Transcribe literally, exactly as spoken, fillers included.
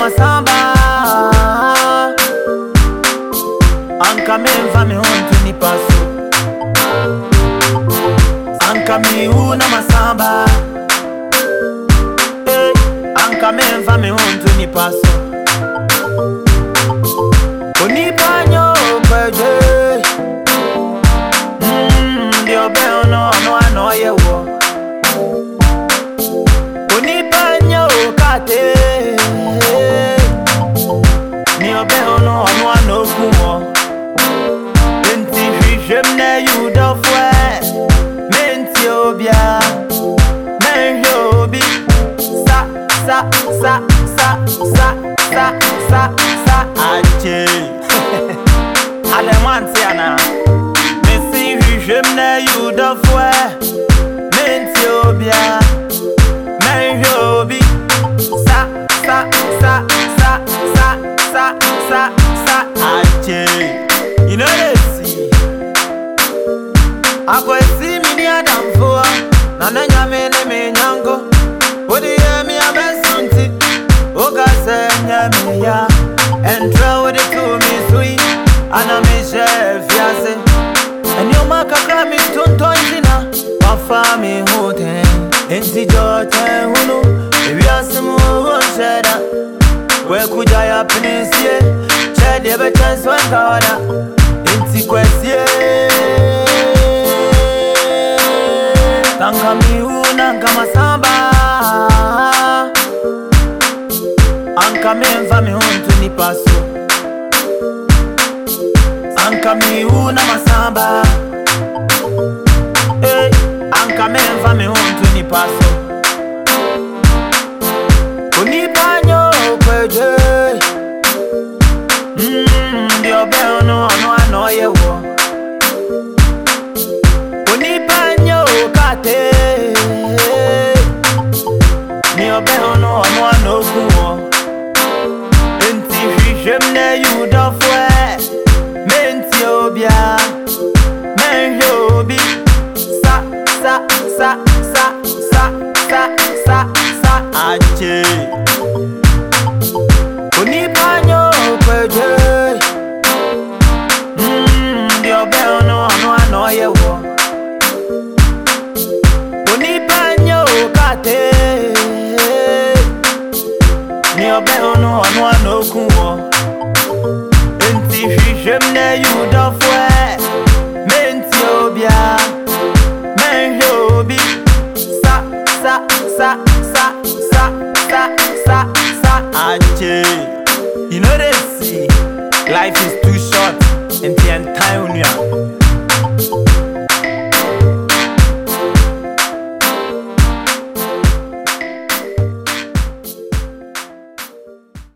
masamba anka me mfa me honto ni paso anka me una masamba eh anka me mfa me honto ni paso oni panyo kwaje mm dio be ono ono ano yewo oni panyo kate ni obe ono ono ano kumo enti hwehwem na yuda fwe menti obia menhobi sa sa sa sa sa sa sa sa aje alemanti ana mesi hwehwem na yuda fwe menti obia menhobi sa sa sa sa sa sa sa sa aje you know this I go see me near them for na na nyame ne me nyango odi ye mi abesunti o ga se nyame ya and throw it to me sweet and I me chef yase and you make a gram in tonton zina wa fa me hoten enti jote hunu ebi asemu won sheda we kuja ya pinisie chede be chance wan kawada enti kwesie tanga mi una kama samba anka me mfa me honto ni paso anka mi una masamba eh anka me mfa me honto ni paso oni panyo kwaje mm dio be ono ono ano yewo oni panyo kate ni obe ono ono ano kumo enti hwehwem na yuda fwe menti obia menhobi sa sa sa sa sa sa sa sa aje oni panyo kwaje mm dio be ono ono ano yewo oni panyo kate ni obe ono ono ano kumo enti hwehwem na yuda fwe menti obia menhobi sa sa sa sa sa sa sa sa aje you know this life is too short and the entire